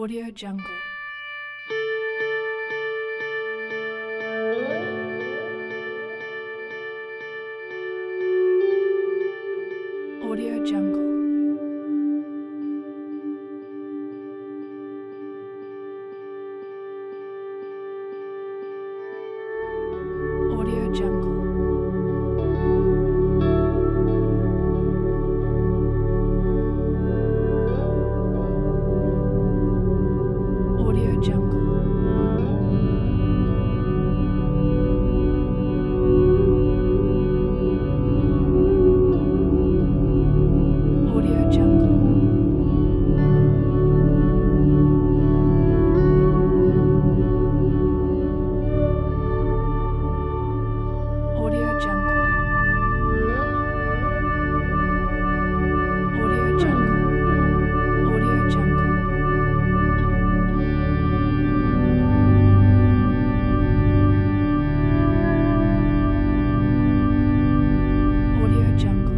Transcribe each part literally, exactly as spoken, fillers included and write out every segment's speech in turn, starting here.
Audio Jungle. Audio Jungle. Audio Jungle. Audio Jungle. Audio Jungle. Audio Jungle. Audio Jungle. Audio Jungle. Audio Jungle.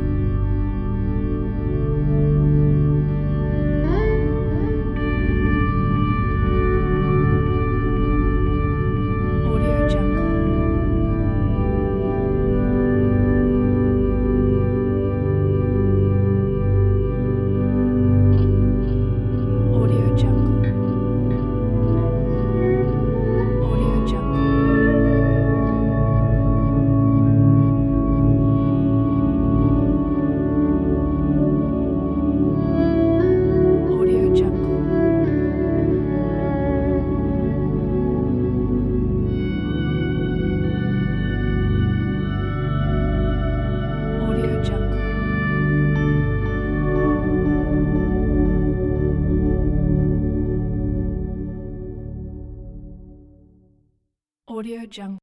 Audio Jungle. Audio Jungle. Audio Jungle. Audio Jungle. Audio Jungle. Audio Jungle.